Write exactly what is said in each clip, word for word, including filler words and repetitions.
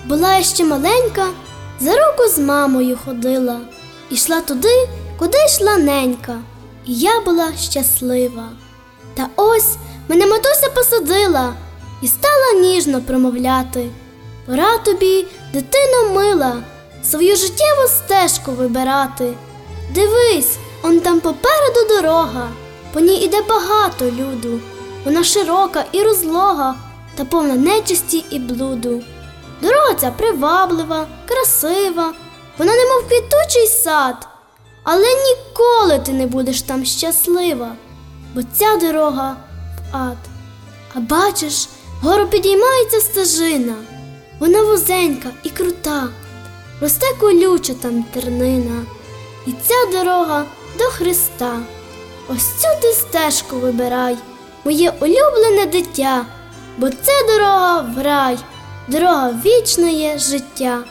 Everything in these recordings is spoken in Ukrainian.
Була я ще маленька, за руку з мамою ходила, ішла туди, куди йшла ненька, і я була щаслива. Та ось мене матуся посадила і стала ніжно промовляти: пора тобі, дитино мила, свою життєву стежку вибирати. Дивись, он там попереду дорога, по ній іде багато люду. Вона широка і розлога, та повна нечисті і блуду. Дорога ця приваблива, красива, вона немов квітучий сад, але ніколи ти не будеш там щаслива, бо ця дорога в ад. А бачиш, вгору підіймається стежина, вона вузенька і крута, росте колюча там тернина, і ця дорога до Христа. Ось цю ти стежку вибирай, моє улюблене дитя, бо це дорога в рай, дорога вічне життя.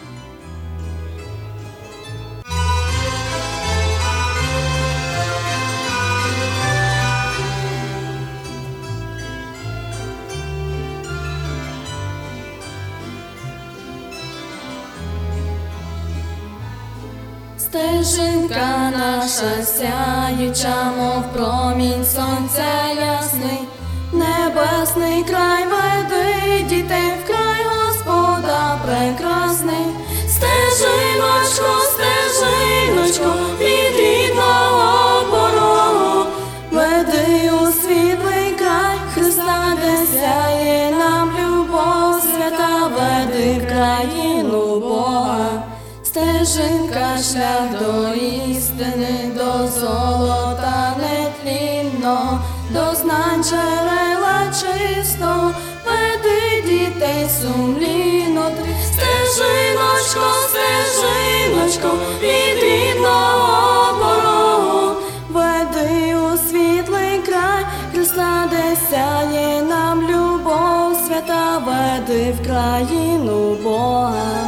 Стежинка наша сяюча, мов промінь сонця ясний, небесний край веди дітей в край Господа прекрасний. Стежиночко, стежиночко, від рідного порогу, веди у світлий край Христа, де сяє нам любов свята, веди в країну Бога. Стежинка шлях до істини, до золота нетлінного, до знань джерела чистого, веди дітей сумлінно ти. Стежиночко, стежиночко, від рідного порогу, веди у світлий край Христа, де сяє нам любов свята, веди в країну Бога.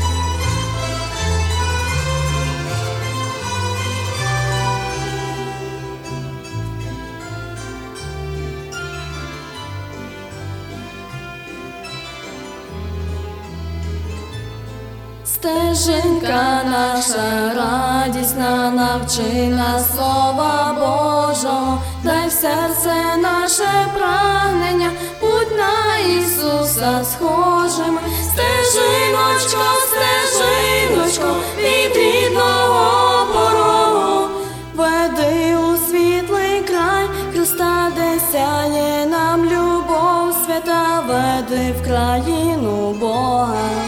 Стежинка наша радісна, навчи нас слова Божого, дай в серце наше прагнення, будь на Ісуса схожими. Стежиночко, стежиночко, від рідного порогу, веди у світлий край Христа, де сяє нам любов свята, веди в країну Бога.